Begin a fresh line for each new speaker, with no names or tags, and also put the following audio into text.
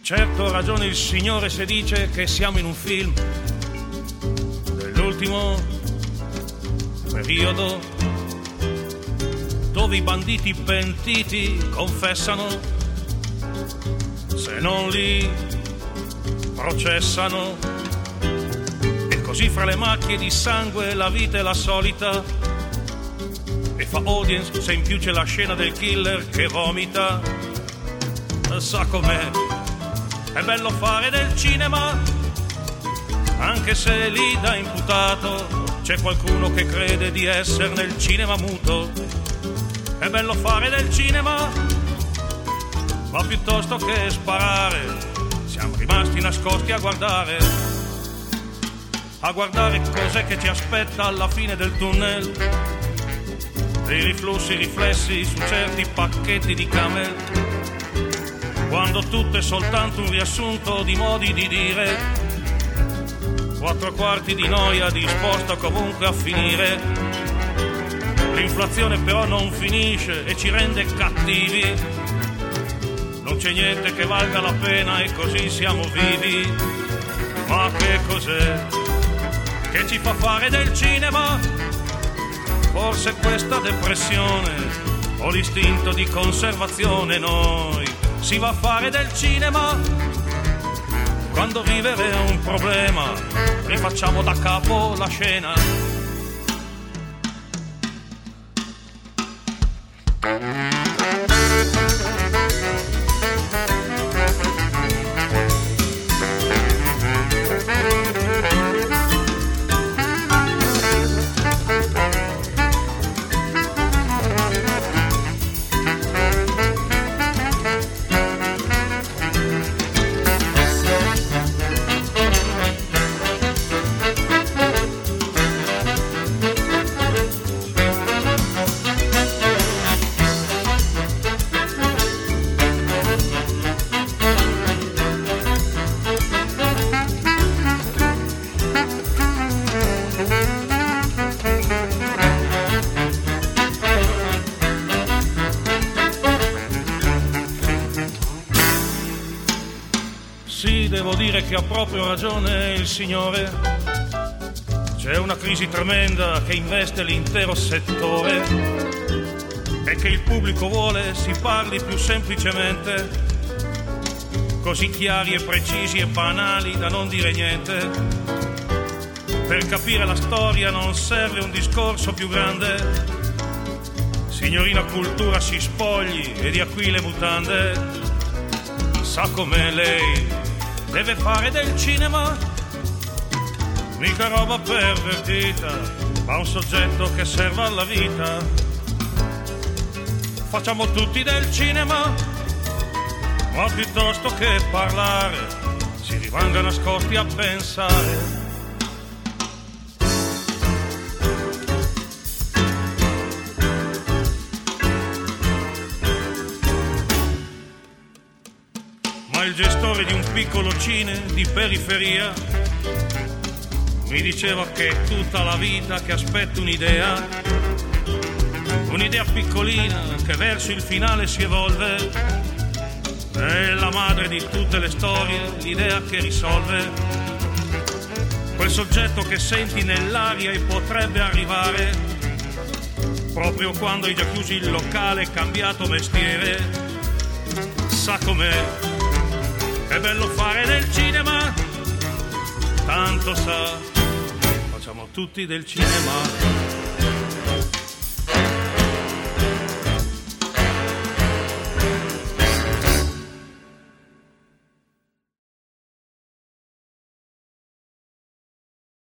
Certo ha ragione il Signore se dice che siamo in un film dell'ultimo periodo, dove i banditi pentiti confessano, se non li processano, e così fra le macchie di sangue la vita è la solita, e fa audience se in più c'è la scena del killer che vomita. Sa com'è, è bello fare del cinema, anche se lì da imputato c'è qualcuno che crede di essere nel cinema muto. È bello fare del cinema, ma piuttosto che sparare siamo rimasti nascosti a guardare cos'è che ci aspetta alla fine del tunnel, dei riflussi riflessi su certi pacchetti di Camel, quando tutto è soltanto un riassunto di modi di dire, 4/4 di noia disposta comunque a finire. L'inflazione però non finisce e ci rende cattivi, non c'è niente che valga la pena e così siamo vivi. Ma che cos'è che ci fa fare del cinema? Forse questa depressione o l'istinto di conservazione. Noi si va a fare del cinema quando vivere è un problema, rifacciamo da capo la scena. Sì, devo dire che ha proprio ragione il Signore. C'è una crisi tremenda che investe l'intero settore e che il pubblico vuole si parli più semplicemente, così chiari e precisi e banali da non dire niente. Per capire la storia non serve un discorso più grande. Signorina cultura si spogli e dia qui le mutande. Sa com'è lei, deve fare del cinema, mica roba pervertita, ma un soggetto che serve alla vita. Facciamo tutti del cinema, ma piuttosto che parlare si rimanga nascosti a pensare. Il gestore di un piccolo cine di periferia mi diceva che è tutta la vita che aspetta un'idea piccolina che verso il finale si evolve, è la madre di tutte le storie, l'idea che risolve, quel soggetto che senti nell'aria e potrebbe arrivare proprio quando hai già chiuso il locale e cambiato mestiere. Sa com'è, è bello fare del cinema, tanto sa, facciamo tutti del cinema.